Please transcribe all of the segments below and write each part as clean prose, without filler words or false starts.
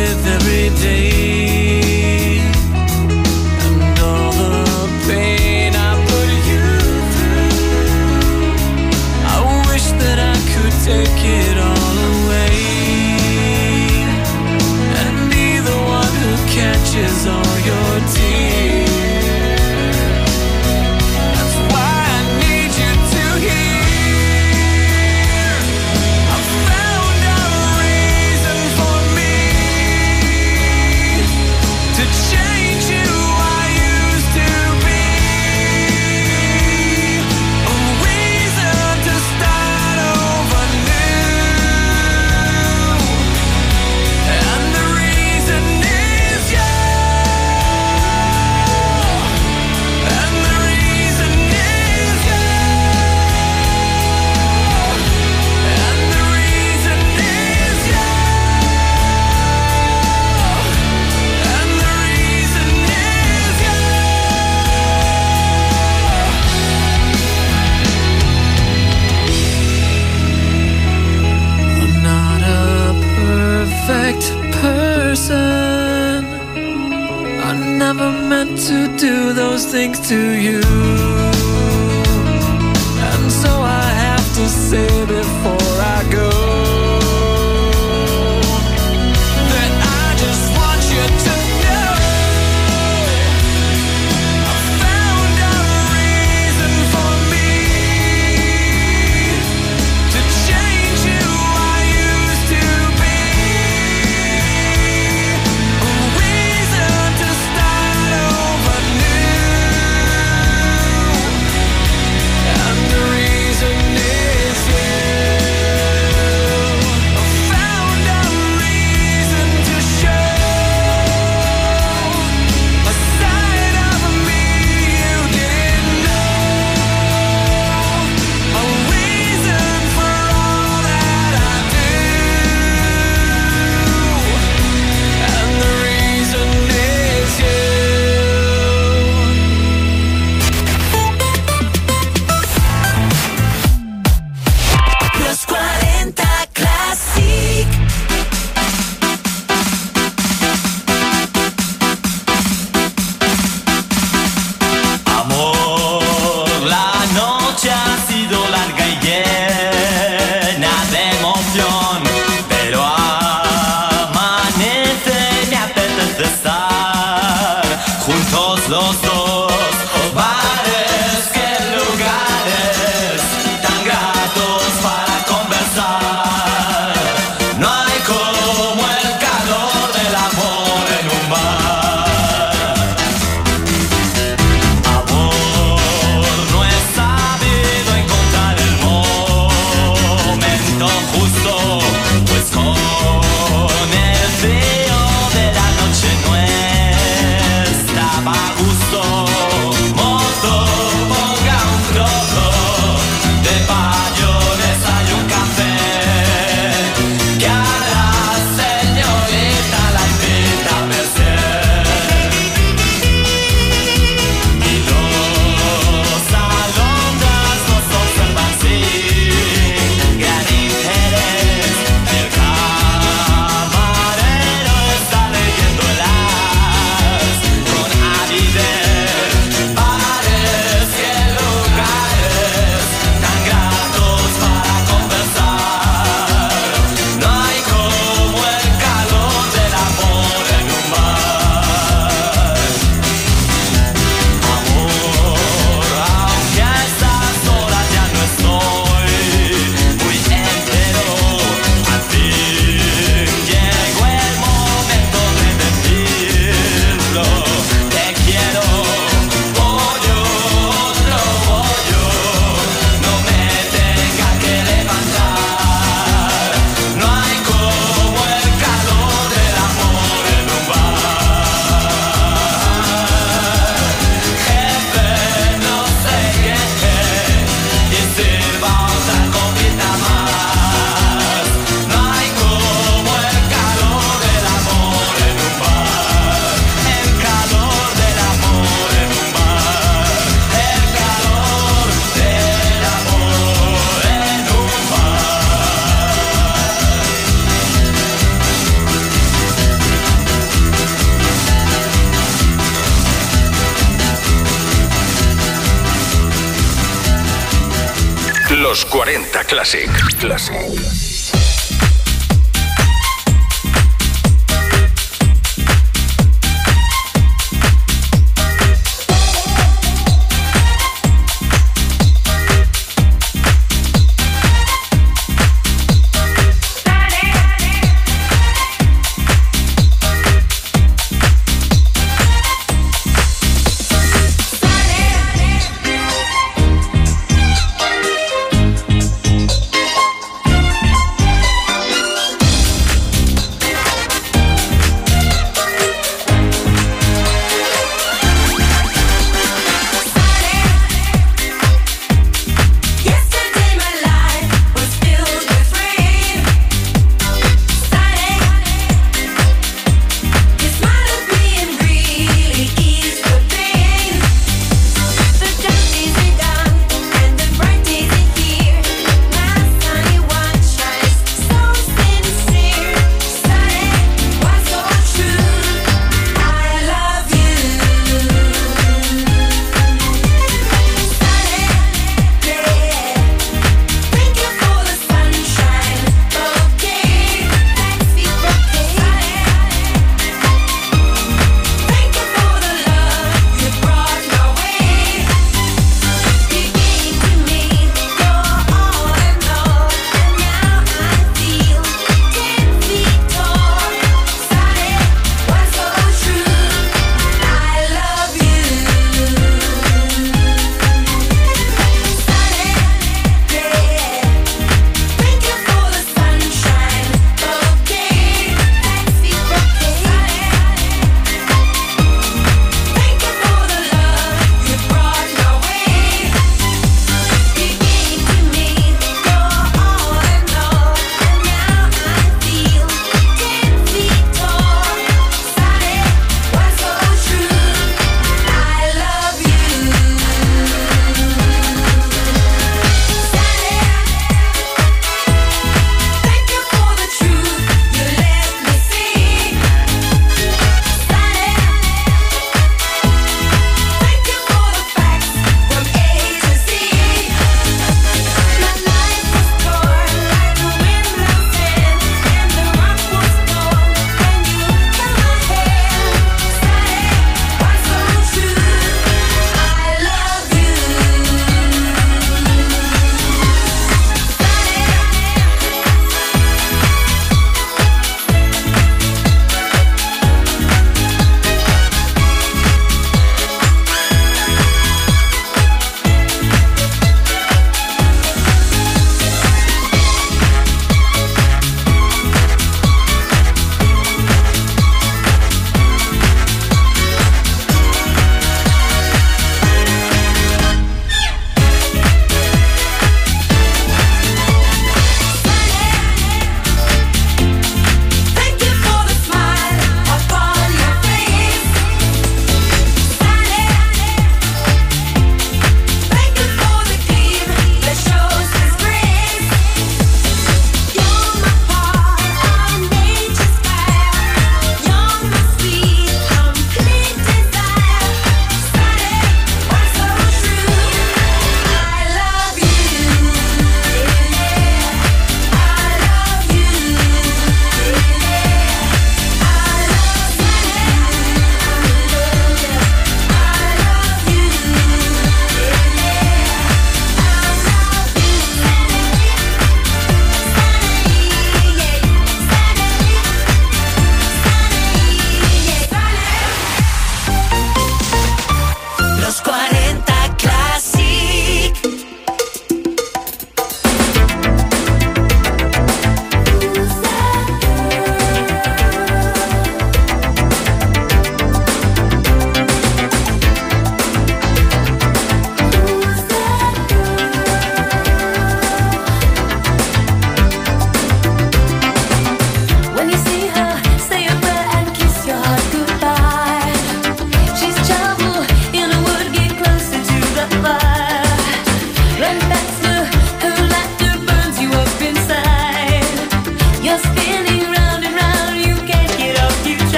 with every day, and all the pain I put you through. I wish that I could take it all away and be the one who catches all your tears. That's why I need you to hear. I found a reason for me to change who I used to be. A reason to start over new. And the reason is you. And the reason is you. And the reason is you. And the reason is you. I'm not a perfect person. I never meant to do those things to you. And so I have to say before I go that I just want you to know I found a reason for me to change who I used to be. A reason to start over new. And the reason is you. I found a reason to show a side of me you didn't know. A reason for all that I do. And the reason is you. Los 40 Classic. Amor, la noche ha sido larga y llena de emoción, pero amanece y me apetece estar juntos los dos. Bares que lugares tan gratos para conversar. No hay como el calor del amor en un bar. Amor, no he sabido encontrar el momento justo, pues con el frío de la noche no estaba a gusto. Los 40 Classic.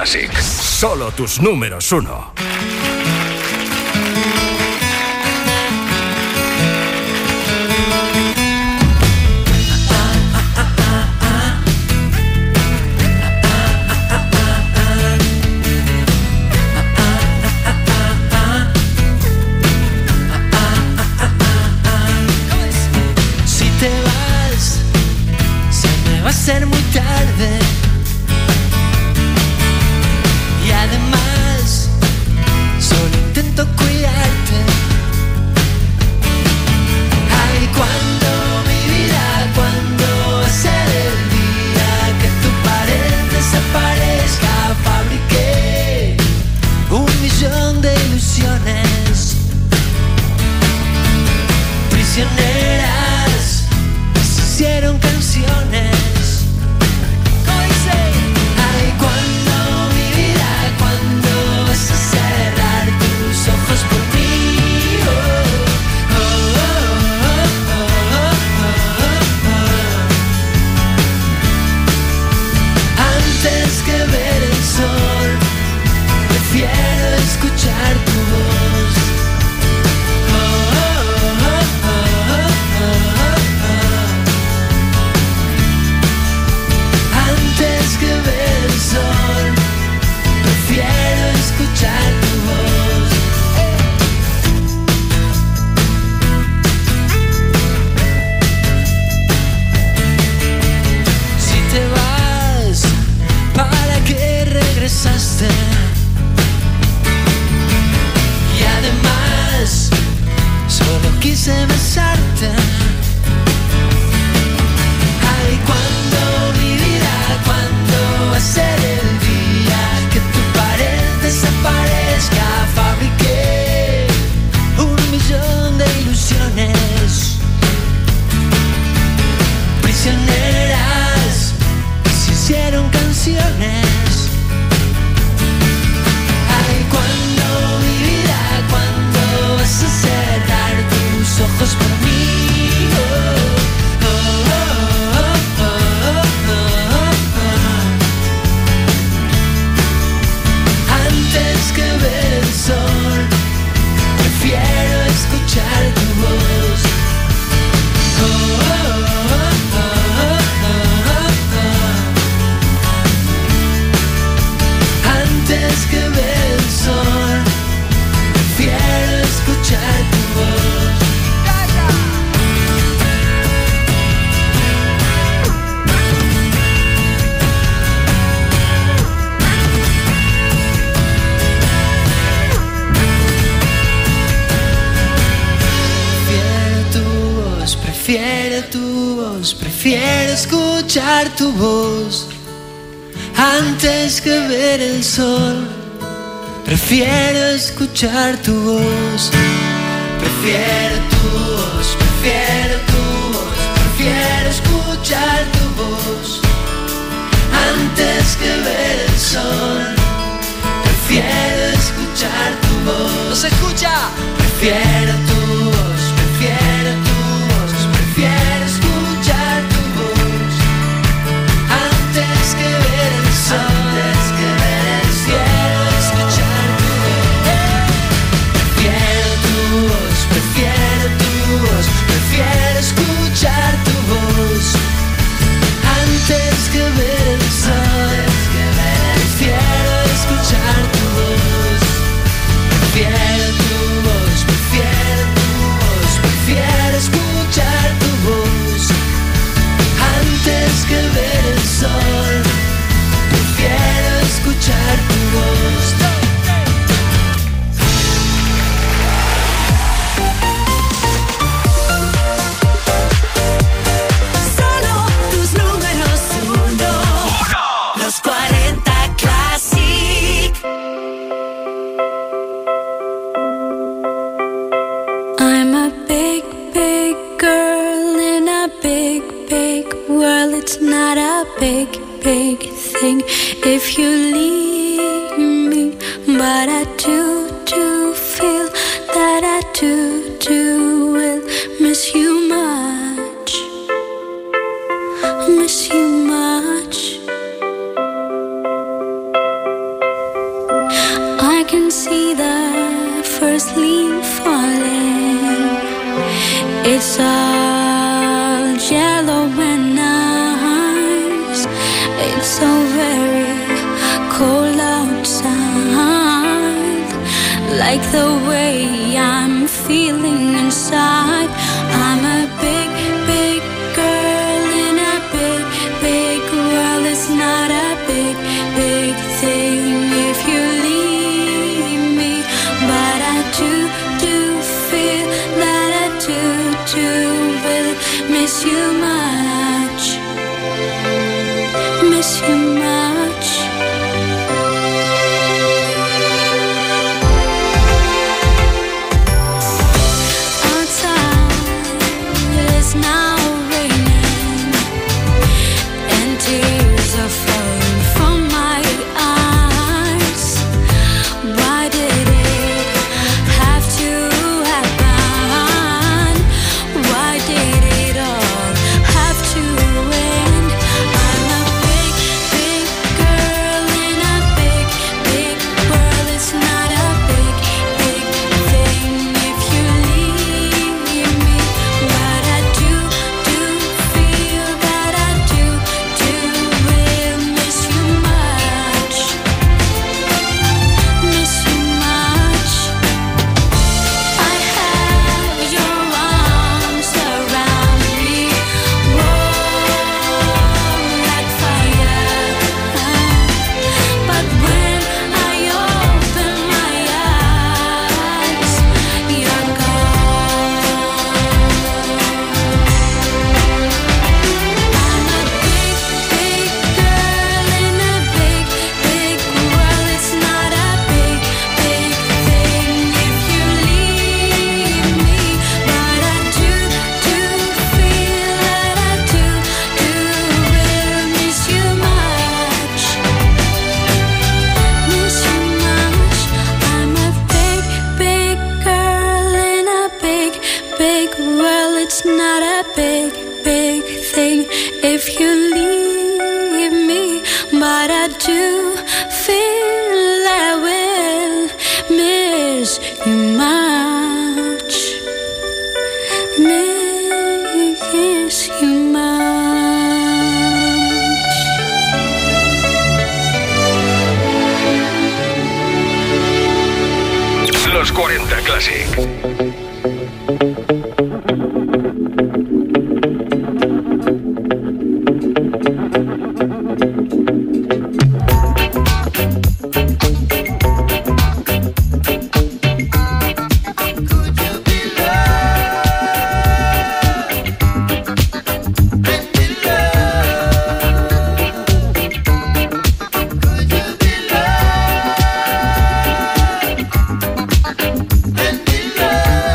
Classic. Solo tus números uno. Si te vas, se me va a hacer muy tarde. Y además, solo intento cuidarte. Ay, cuando mi vida, cuando va a ser el día que tu pared desaparezca, fabriqué 1.000.000 de ilusiones prisioneras, se hicieron canciones. ¿Cómo dice? Ay, cuando mi vida, cuando vas a cerrar tus ojos por mí. Oh, oh, oh, oh, oh, oh, oh. Antes que ver el sol, prefiero escuchar tu voz. Oh, oh, oh, oh, oh, oh, oh. Antes que ver el sol, prefiero escuchar tu voz. Si te vas, ¿para qué regresaste? Y además, solo quise besarte. Ay, cuando mi vida, cuando va a ser el día que tu pared desaparezca, fabriqué 1.000.000 de ilusiones prisioneras, se hicieron canciones. Ay, cuando mi vida, cuando vas a cerrar tus ojos por mí. Oh, oh, oh, oh, oh, oh, oh. Antes que ver el sol, prefiero escuchar tu voz. Oh, oh, oh, oh, oh, oh. Antes que ver el sol, prefiero escuchar tu voz. Prefiero tu voz, prefiero escuchar tu voz. Antes que ver el sol, prefiero escuchar tu voz. Prefiero tu voz, prefiero tu voz, prefiero escuchar tu voz. Antes que ver el sol, prefiero escuchar tu voz. ¿No se escucha? Prefiero tu voz, prefiero tu voz, prefiero escuchar tu voz. Antes que ver el sol, antes que ver el cielo, escuchar tu voz. Prefiero tu voz, prefiero tu voz, prefiero escuchar tu voz. Antes que ver el sol, prefiero escuchar tu voz. Prefiero tu voz, prefiero tu voz, prefiero escuchar tu voz. Antes que ver el sol, prefiero escuchar tu voz. Solo tus números uno. Los 40 Classic. I'm a big, big girl in a big, big world. It's not a big, big thing if you leave me. But I do feel that I do will miss you much. Miss you much. like the way I'm feeling inside. I'm a big, big girl in a big, big world. It's not a big, big thing if you leave me, but I do feel that I do will miss you much, miss you much. Outside it's now raining and tears are falling from my eyes. Why did it have to happen? Why did it all have to end? I'm a big, big girl in a big, big world. It's not a big, big thing if you leave me, but I do feel that I do will miss you much, miss you much. I have your arms around me, warm like fire, but when I open my eyes, you're gone. I'm a big, big girl in a big, big world. It's not a big, big thing if you leave me, but I do feel that I do will miss you much, miss you much. I'm a big, big girl in a big, big world. It's not a big, big thing if you leave me, but I do feel I will miss you much, miss you much. Los 40 Classic. And in love.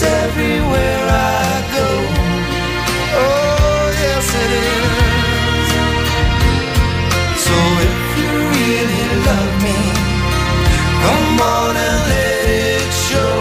everywhere I go. Oh, yes it is. So if you really love me, come on and let it show.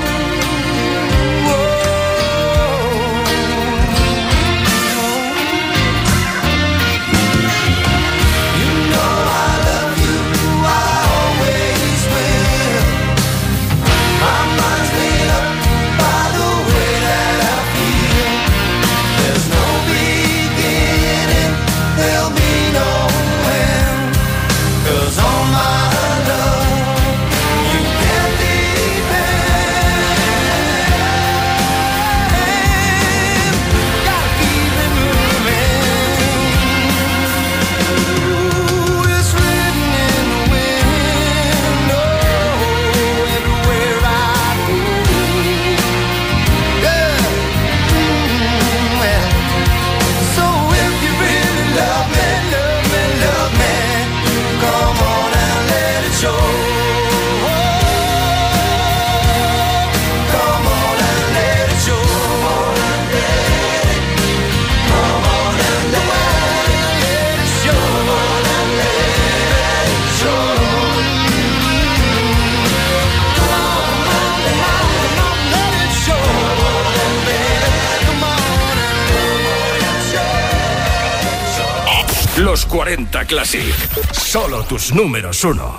Los 40 Classic. Solo tus números uno.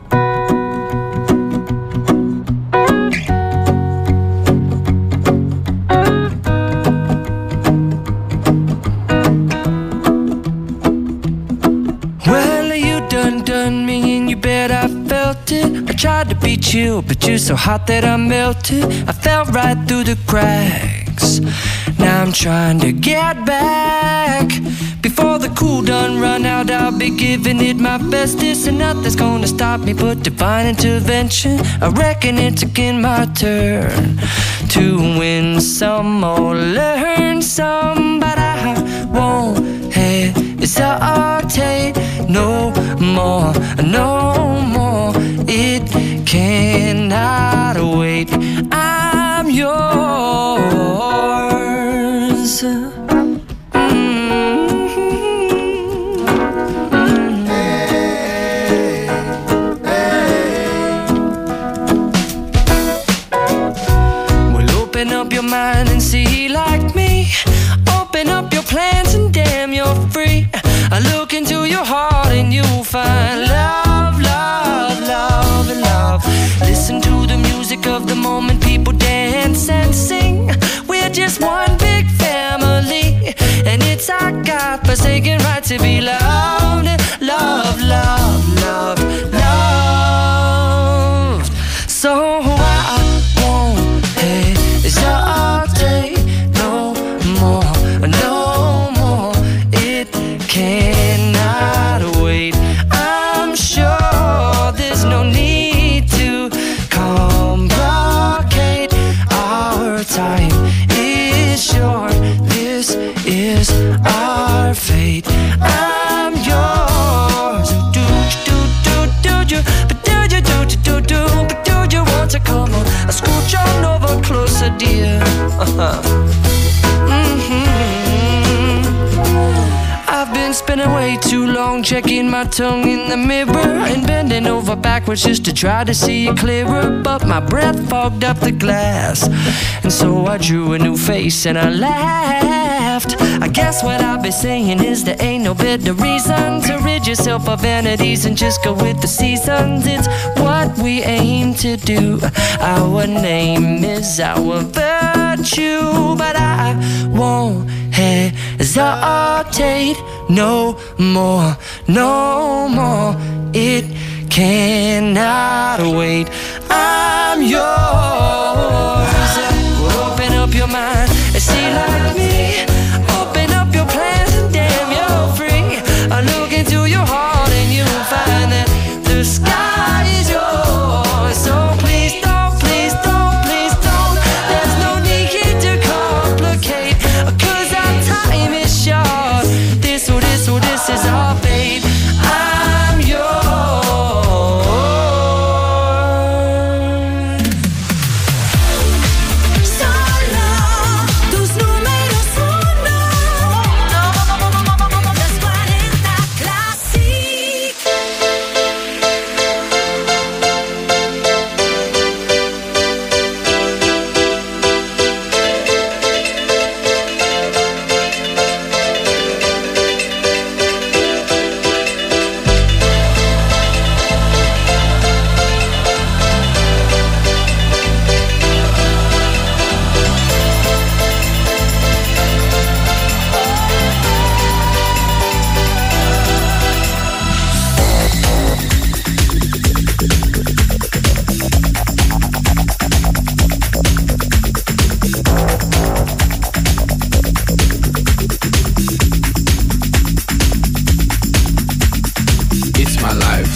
Well, you done me and you bet I felt it. I tried to beat you, but you're so hot that I melted. I fell right through the cracks. Now I'm trying to get back. Before the cool done run out, I'll be giving it my bestest, and nothing's gonna stop me but divine intervention. I reckon it's again my turn to win some or learn some, but I won't hesitate no more, no more. It cannot wait. I'm yours. Open up your mind and see like me. Open up your plans and damn, you're free. I look into your heart and you'll find love, love, love, and love. Listen to the music of the moment, people dance and sing. We're just one big family, and it's our God-forsaken right to be loved. Love, love, love, love. So I won't hesitate no more, no more. It cannot wait. I'm sure there's no need to complicate. Our time is short. This is our fate. I'm yours. Do you, but do you, but do you want to come on? I scooch on over closer, dear. I've been spending way too long checking my tongue in the mirror and bending over backwards just to try to see it clearer, but my breath fogged up the glass, and so I drew a new face and I laughed. I guess what I've been saying is there ain't no better reason to rid yourself of vanities and just go with the seasons. It's what we aim to do. Our name is our virtue, but I won't hesitate no more, no more. It cannot wait. I'm yours. Open up your mind and see like me. Open up your plans and damn, you're free. I look into your heart and you'll find that the sky is yours. So please don't, please don't, please don't. There's no need to complicate, 'cause our time is short. This is our fate. I'm yours.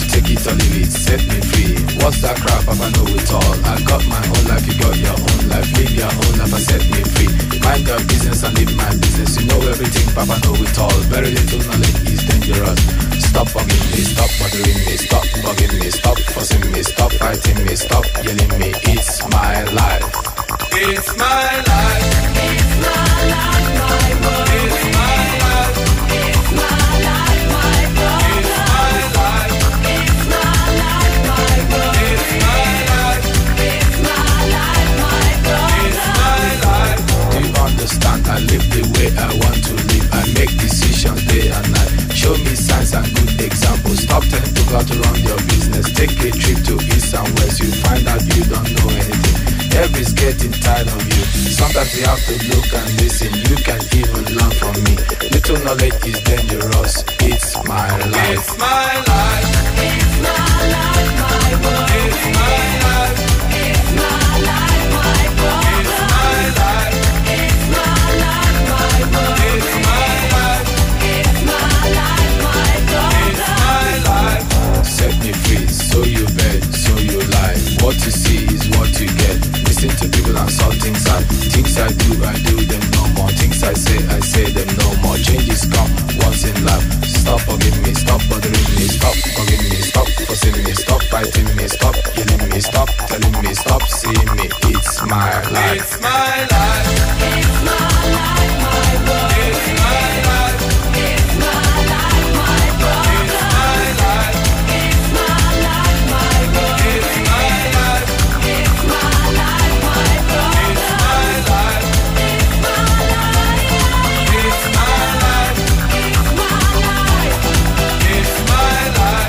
take it or leave it, set me free. What's that crap? I know it all. I got my own life, you got your own life. Live your own life and set me free. Mind your business and live my business. You know everything, Papa know it all. Very little knowledge is dangerous. Stop bugging me, stop bothering me, stop bugging me, stop fussing me, stop fighting me, stop yelling me. It's my life. It's my life. It's my life, my world. It's my life. It's my life, my world. It's my life. It's my life, my world. It's my life. It's my life, my world. It's my life. Do you understand? I live the way I want to live. I make decisions day and night. Show me signs and good examples. Stop telling people how to run your business. Take a trip to east and west. You find out you don't know anything. Everybody's getting tired of you. Sometimes you have to look and listen. You can even learn from me. Little knowledge is dangerous. It's my life. It's my life. It's my life, my world. It's my life. It's my life, my world. It's my life. It's my life, my world. It's my life. It's my life, my world. It's my life. Set me free, so you bet, so you lie. What you see is what you get. Listen to people and saw things I do them no more. Things I say them no more. Changes come once in life. Stop bugging me, stop bothering me, stop bugging me, stop fussing me, stop fighting me, stop yelling me, stop telling me, stop seeing me. It's my life. It's my life. It's my life, my world. It's my life. It's my life, my world. It's my life. It's my life, my world. It's my life. It's my life, my world. It's my life. It's my life. It's my life. It's my life. It's my life.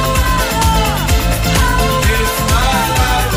It's my life.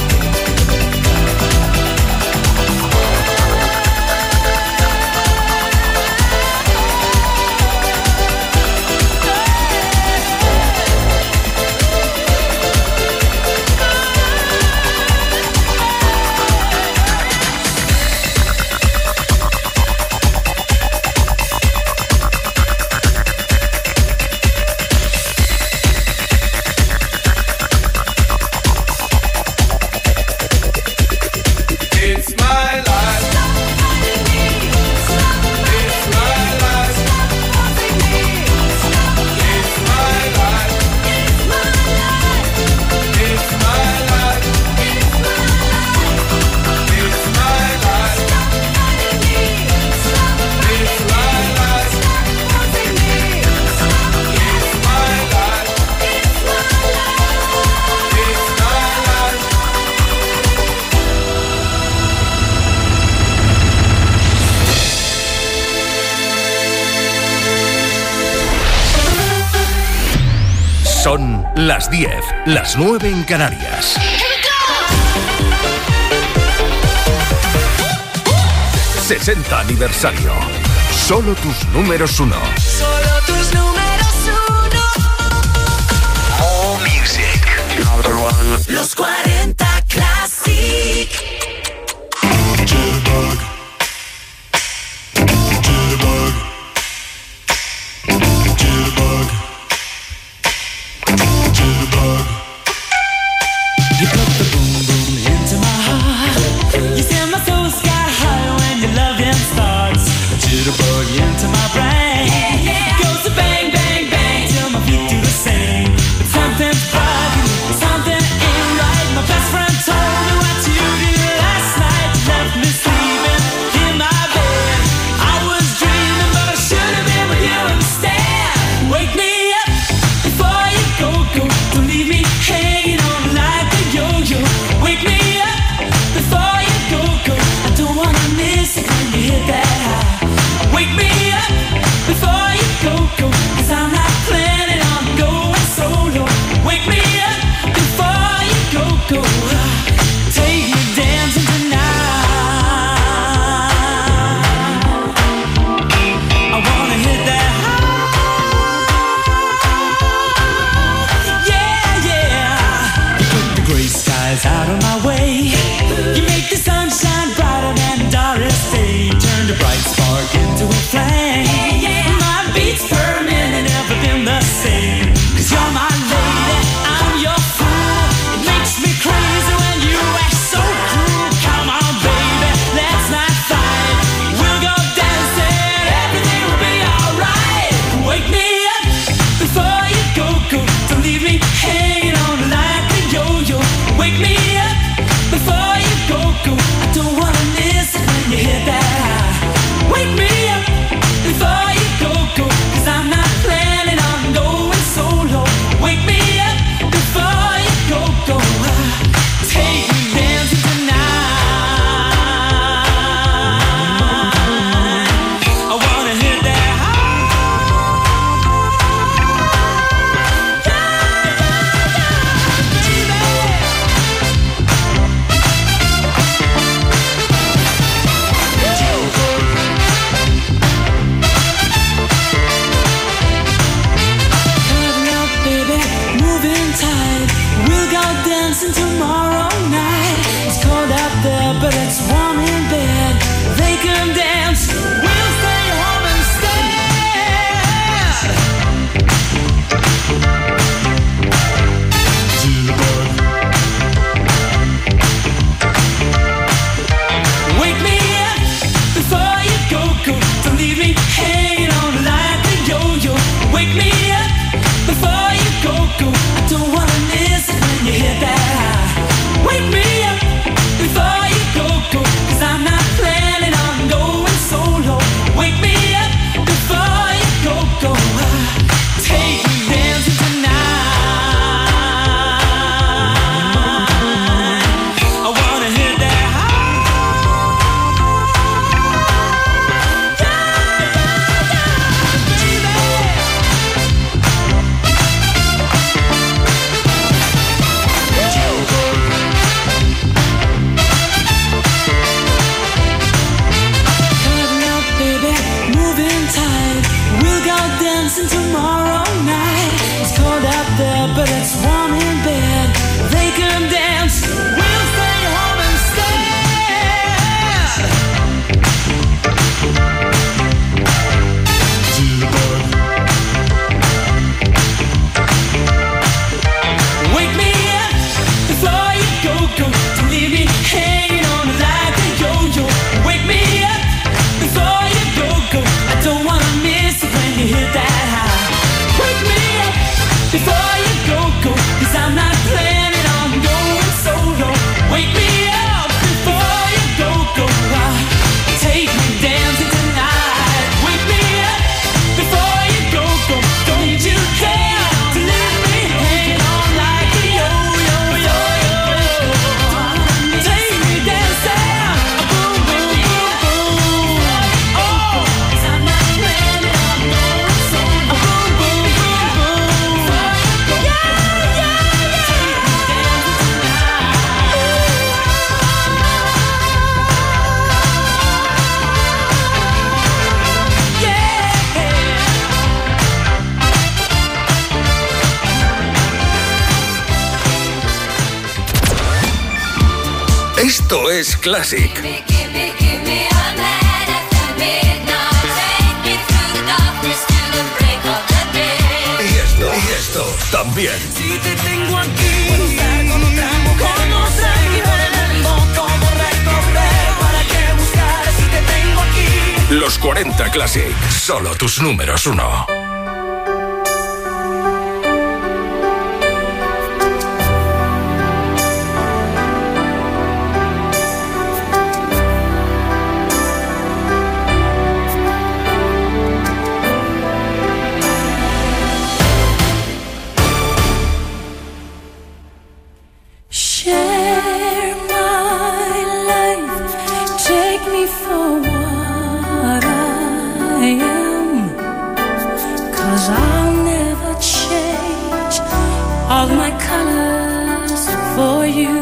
Son las 10, las 9 en Canarias. 60 aniversario. Solo tus números uno. Solo tus números uno. All music. Los 40 Classic. Jitterbug. Jitterbug. Jitterbug. Jitterbug. You put the boom boom into my heart. You send my soul sky high when your loving starts. A jitterbug into my brain. Goes to bang bang bang till my feet do the same. But something's bugging, something ain't right dancing tomorrow night. It's cold out there, but it's warm in bed. They can dance, we'll stay home instead. Wake me up before you go. Don't leave me hanging on like a yo-yo. Wake me up before you go. I don't wanna miss it when you hit that high. Wake me up before you go. 'Cause I'm not planning on going solo. Wake me up before you go. Take me dancing tonight. I wanna hit that tomorrow night. It's cold out there, but it's warm in bed. They can dance, we'll stay home instead. Wake me up before you go. Don't leave me hanging on like a yo-yo. Wake me up before you go. I don't wanna miss it when you hit that. Before you go, 'cause I'm not planning on going solo. Wake me up before you go. Take me dancing tonight. Wake me up before you go. Don't you care to leave me hanging on like a yo-yo. Take me dancing, boom, boom, boom, boom. Oh, 'cause I'm not planning on going solo. Boom, boom, boom, boom. Esto es Classic. Y esto también. Si te tengo aquí, ¿cómo seguir el mundo? ¿Cómo recorrer? ¿Para qué buscar si te tengo aquí? Los 40 Classic, solo tus números uno. All my colors for you.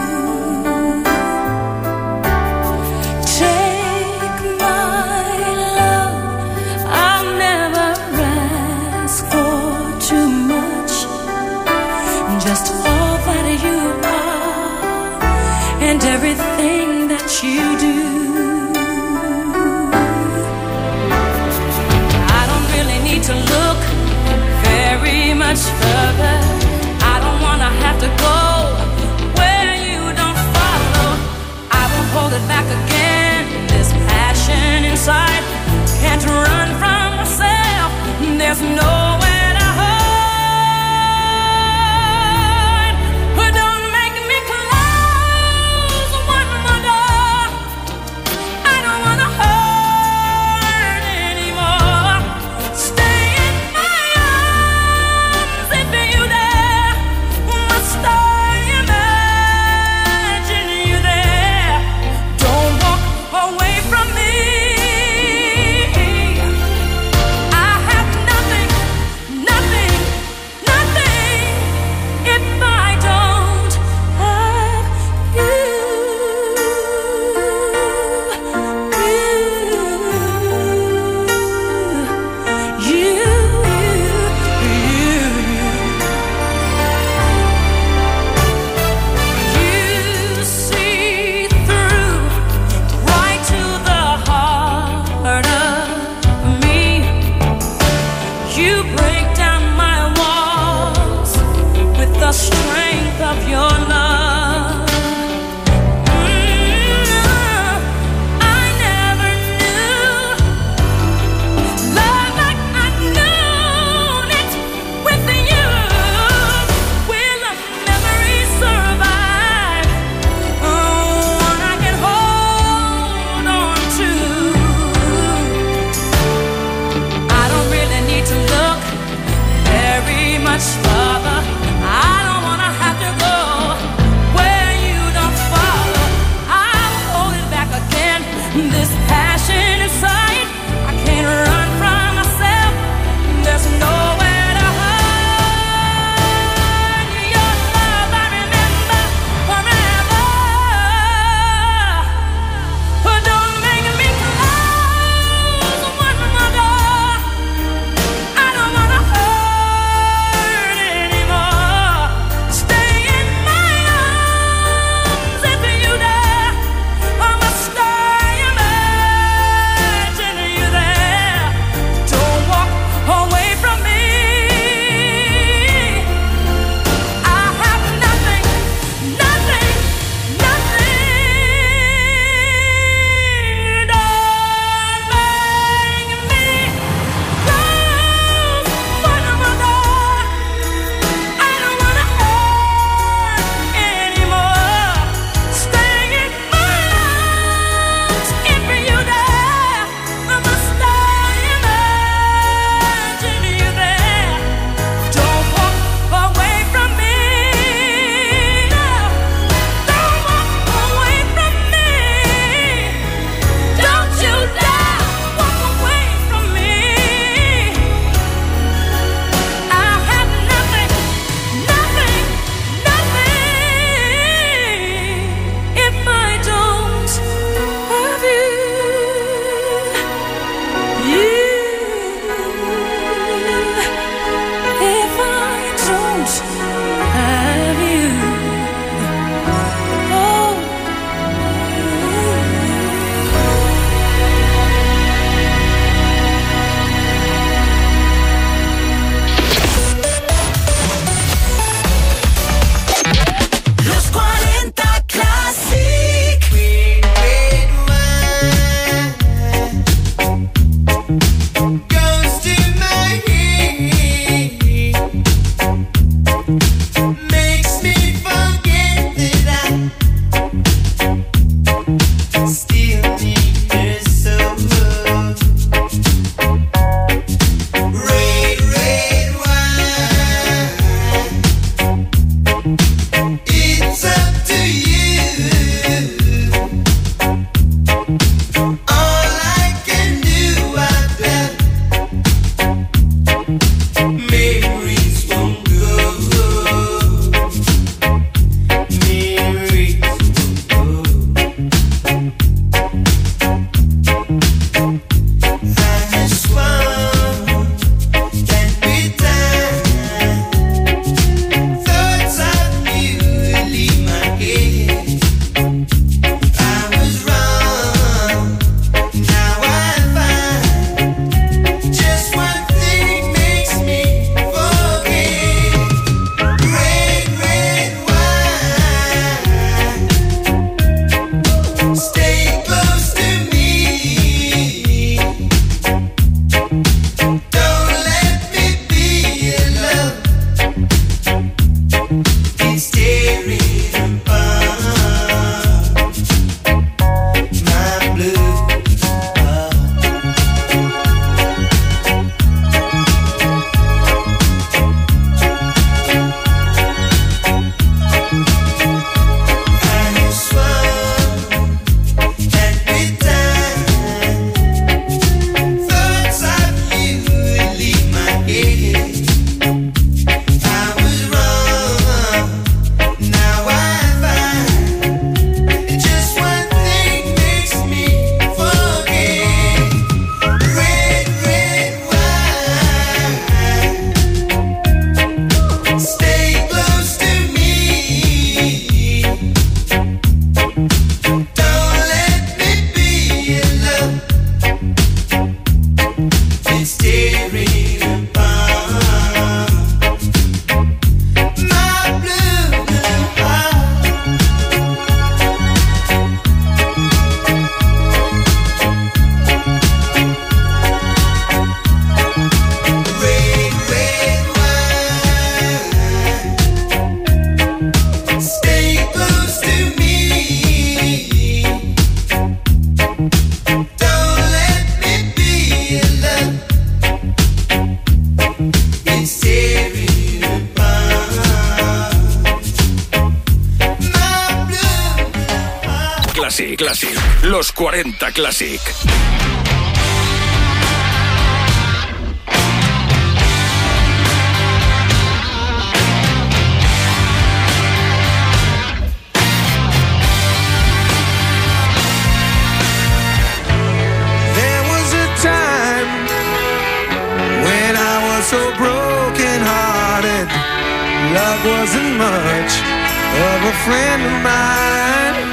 Take my love, I'll never ask for too much. Just all that you are and everything that you do. I don't really need to look very much further. Have to go where you don't follow. I won't hold it back again. This passion inside can't run from myself. There's nowhere to hide. But don't make me close one more door. I don't wanna hurt anymore. Stay in my arms if you dare. Classic. Los 40 Classic. So broken hearted, love wasn't much of a friend of mine.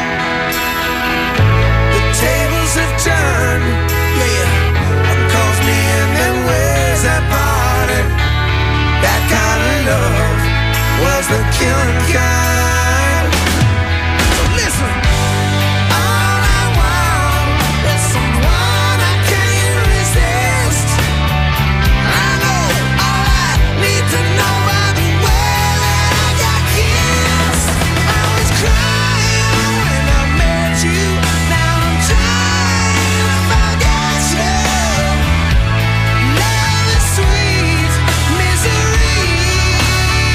The tables have turned, yeah, calls me in them ways that parted. That kind of love was the killing kind. So listen, all I want is someone I can't resist. To know by the way that I got kissed. I was crying when I met you. Now I'm trying to forget you. Love is sweet misery.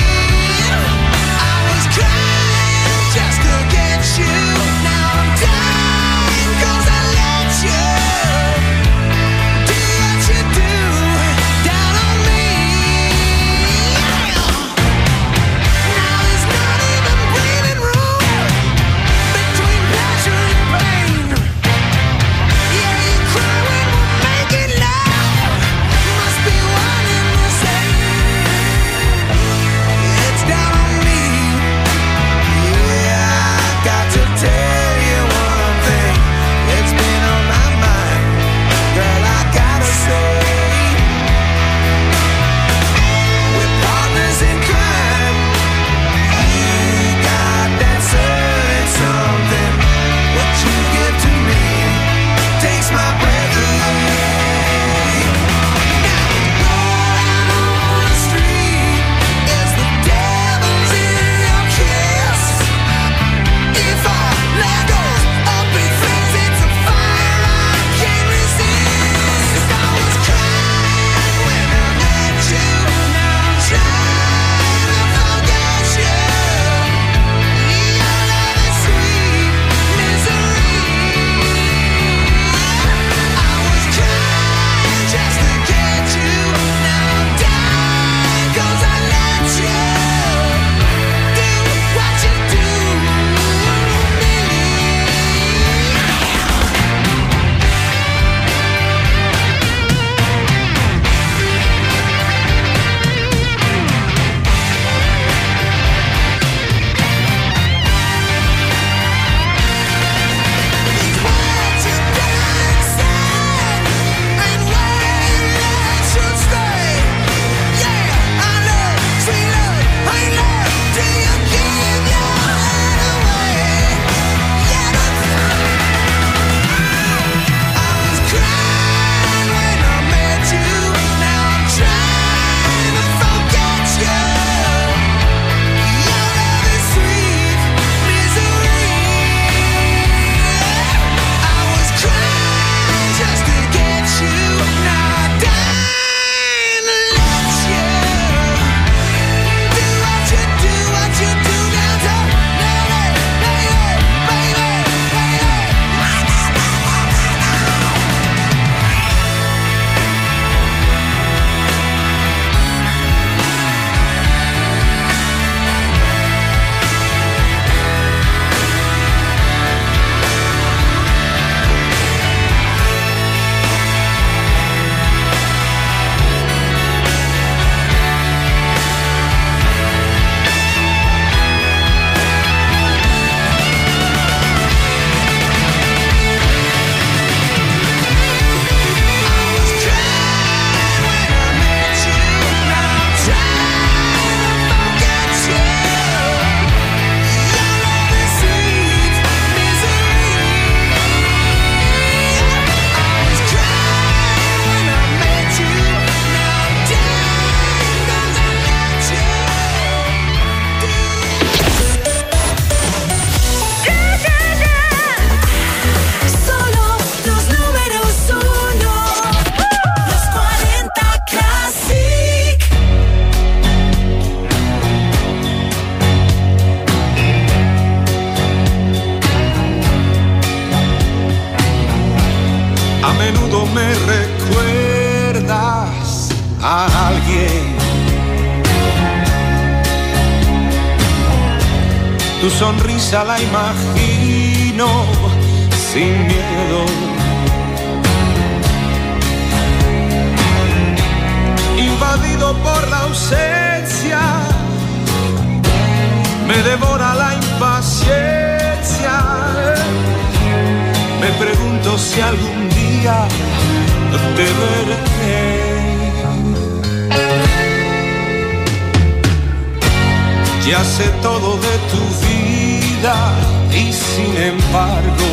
Tu sonrisa la imagino sin miedo. Invadido por la ausencia, me devora la impaciencia. Me pregunto si algún día te veré. Ya sé todo de tu vida y sin embargo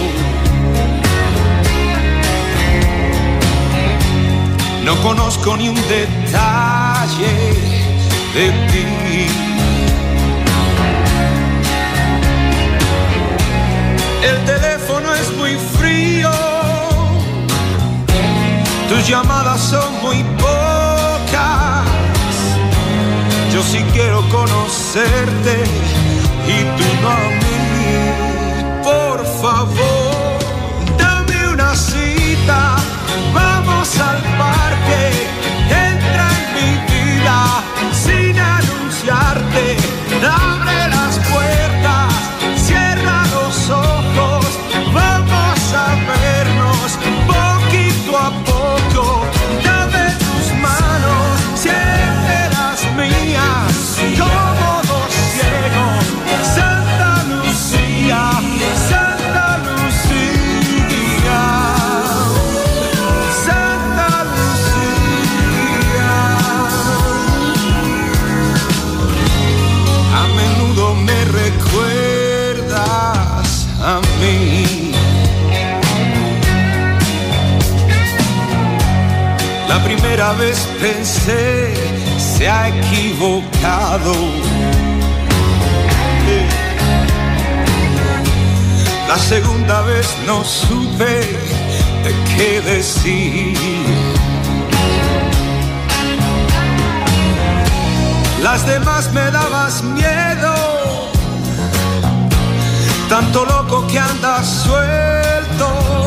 no conozco ni un detalle de ti. El teléfono es muy frío, tus llamadas son muy pocas. Yo sí quiero conocerte y tú no a mí. Por favor, dame una cita, vamos al parque. Entra en mi vida sin anunciarte. Abre las puertas, cierra los ojos. Vamos a vernos poquito a poco. Dame tus manos, siempre las mías, como dos ciegos. Santa Lucía, Santa Lucía, Santa Lucía. A menudo me recuerdas a mí. La primera vez pensé, se ha equivocado. La segunda vez no supe qué decir. Las demás me dabas miedo, tanto loco que andas suelto.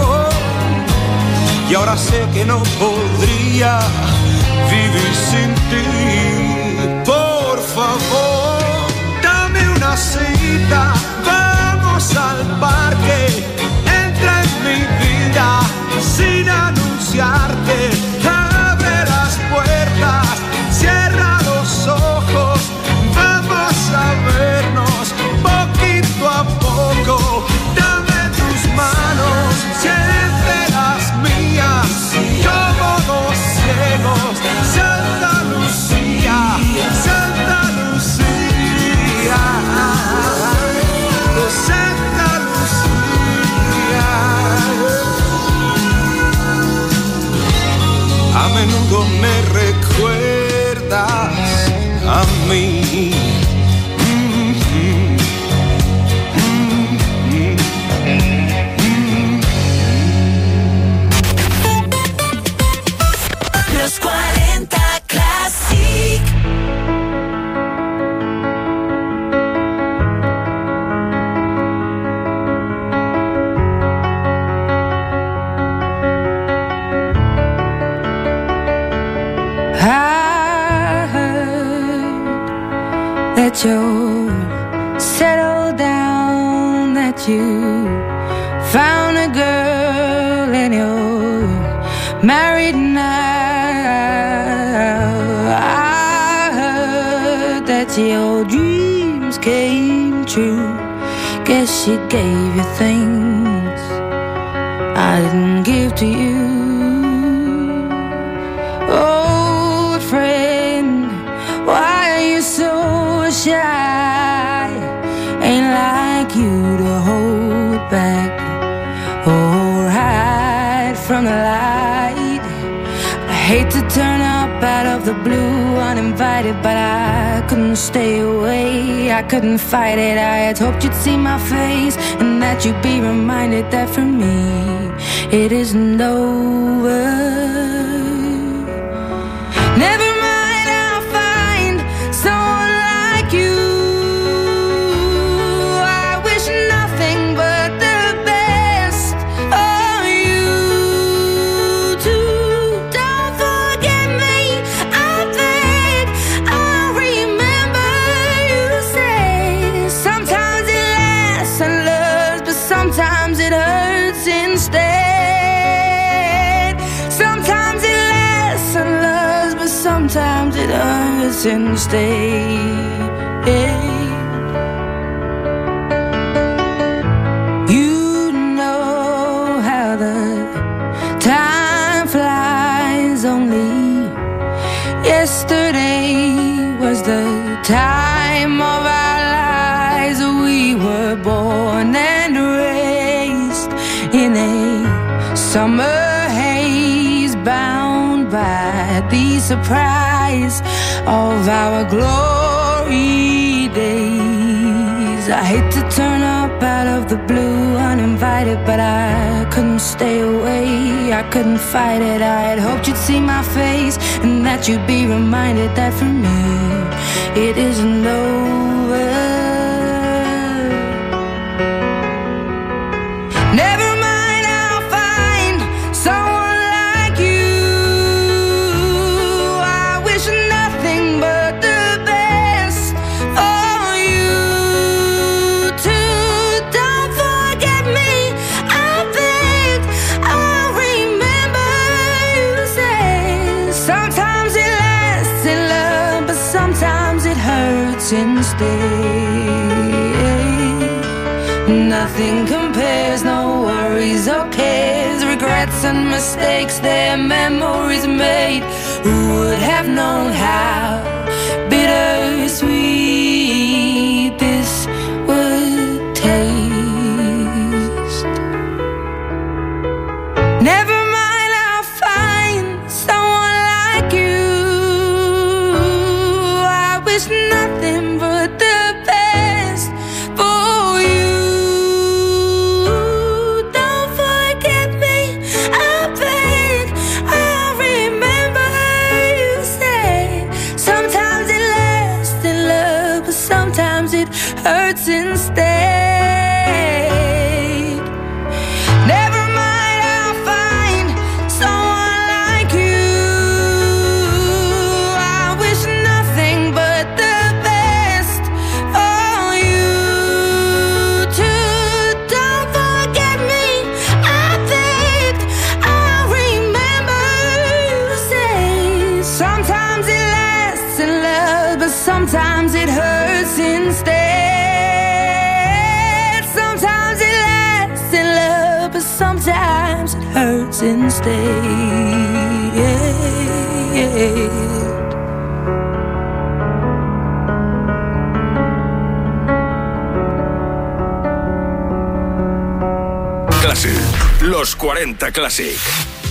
Y ahora sé que no podría vivir sin ti. Por favor, dame una cita, vamos al parque. Entra en mi vida sin anunciarte. Abre las puertas, cierra los ojos. Vamos a vernos poquito a poco. Dame tus manos, siempre las mías, como dos ciegos. Santa Lucía, Santa Lucía, oh Santa Lucía. A menudo me recuerdas a mí. Los 40 Classic. I heard that you're settled down, that you found a girl and you're married now. I heard that your dreams came true. Guess she gave you things I didn't give to you. Old friend, why are you so shy? Ain't like you to hold back or hide from the light. I hate to turn up out of the blue uninvited, but I couldn't stay away, I couldn't fight it. I had hoped you'd see my face and that you'd be reminded that for me it isn't over. Never mind, I'll find someone like you. I wish nothing but the best of you too. Don't forget me, I beg. I remember you say sometimes it hurts instead. You know how the time flies. Only yesterday was the time of our lives. We were born and raised in a summer haze, bound by the surprise of our glory days. I hate to turn up out of the blue uninvited, but I couldn't stay away, I couldn't fight it. I had hoped you'd see my face and that you'd be reminded that for me it isn't over. Never mind, I'll find someone like you. I wish nothing but the best for you too. Don't forget me, I beg. I remember you said sometimes it lasts in love, but sometimes it hurts instead. Nothing compares, no worries or cares, regrets and mistakes, their memories made. Who would have known how bittersweet this would taste? Never mind, I'll find someone like you. I wish nothing but the best for you. Don't forget me, I beg. I remember you said sometimes it lasts in love, but sometimes it hurts instead. Never mind, I'll find someone like you. I wish nothing but the best for you too. Don't forget me, I beg. I remember you say sometimes it lasts in love, but sometimes it hurts instead. Sometimes it lasts in love, but sometimes it hurts instead. Classic. Los 40 Classic.